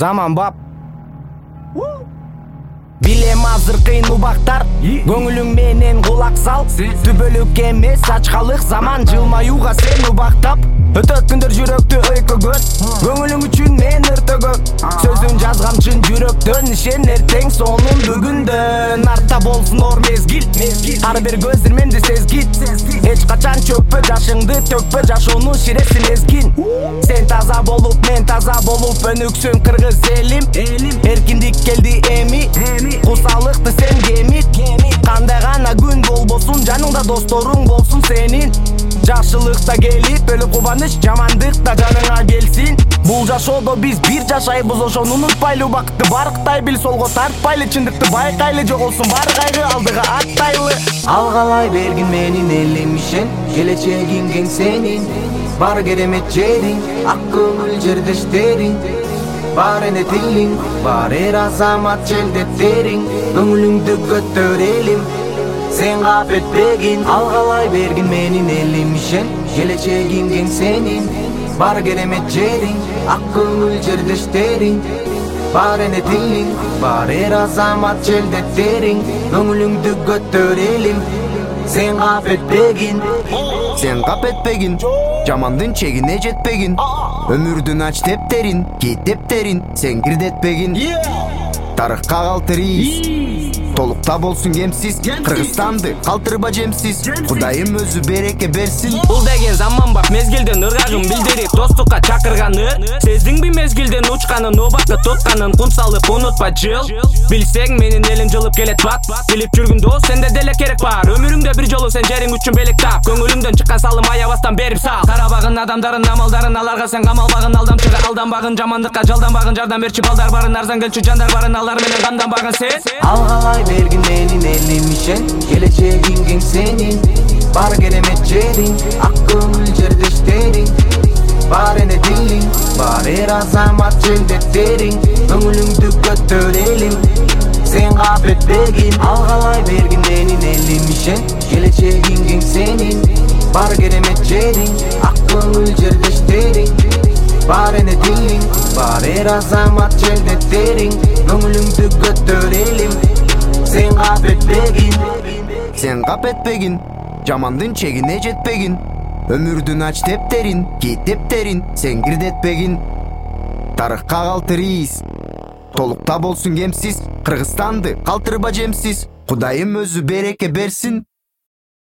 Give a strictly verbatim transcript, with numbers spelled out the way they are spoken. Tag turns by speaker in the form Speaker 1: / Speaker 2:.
Speaker 1: заман бап. Билем азыр кыйын убактар, көңүлүң менен кулак сал. Түбөлүк эмес ачкалык заман, жылмаюуга сен убактап. Өтөт күндөр жүрөктү өйкөгөт, көңүлүң үчүн мен өртөгөт. Сөзүн жазгам чын жүрөктөн, ишен эртең сонун бүгүндөн. Артта болсун ор мезгил, ар бир көздөр менди сезгит. Эч качан чөкпө жашыңды, төкпө жашоону ширесин эзгин. Сен таза болуп, мен таза болуп, өнүксүн кыргыз элим. Эркиндик келди эми, кусалыкты сен кемит. Кандай гана күн болбосун, жаныңда досторуң болсун сенин. Жакшылыкта келип, өлүп кубаныч, жамандыкта жаныңа келсин. Бул жашоодо биз бир жашайбыз, ошону унутпайлы. Убакытты барктай бил, солго тартпайлы. Чындыкты байкайлы, жоголсун бар кайгы, алдыга аттайлы. Алгалай бергин менин элим ишен, келечегиң кең сенин. Бар керемет жериң, ак көңүл жердештериң. Бар эне тилиң, бар эр азамат желдеттериң. Көңүлүңдү көтөр элим, сен кап этпегин. Алгалай бергин менин элим ишен, келечегиң кең сенин. Бар керемет жериң, ак көңүл жердештериң. Бар эне тилиң, бар эр азамат желдеттериң. Көңүлүңдү көтөр элим, сен кап этпегин. Сен кап этпегин, жамандын чегине жетпегин. Өмүрдүн ач тептерин, кейт тептерин сен кирдетпегин. Тарыхка калтыр из, толукта болсун кемсиз. Кыргызстанды калтырба жемсиз, Кудайым өзү береке берсин.
Speaker 2: Бул деген заман бак, мезгилдин ыргагын билдирип, достукка чакырганы. Сездиңби мезгилдин учканын, нобатты тутканын, кум салып унутпа жыл. Билсең менин элим жылып келет бат, билип жүргүн дос, сенде деле керек бар. Өмүрүңдө бир жолу сен жериң үчүн белек тап, көңүлүңдөн чыккан салым аябастан берип сал. Карабагын адамдарын, амалдарын, аларга сен камалбагын. Алдамчыга алданбагын, жамандыкка жалданбагын. Жардам берчи балдар барын, арзан келчү жандар барын, алар менен камданбагын сен.
Speaker 1: Алгалай бергин менин элим ишен, келечегиң кең сенин. Бар керемет жериң, ак көңүл жердештериң. Бар эне тилиң, бар эр азамат желдеттериң. Көңүлүңдү көтөр элим, сен кап этпегин. Алгалай бергин менин элим ишен, келечегиң кең сенин. Бар керемет жериң, ак көңүл жердештериң. Бар эне тилиң, бар эр азамат желдеттериң. Көңүлүңдү көтөр элим, сен кап этпегин. Сен кап этпегин, жамандын чегине жетпегин. Өмүрдүн ач тептерин, кейт тептерин сен кирдетпегин. Тарыхка калтыр из, толукта болсун кемсиз. Кыргызстанды калтырба жемсиз, Кудайым өзү береке берсин.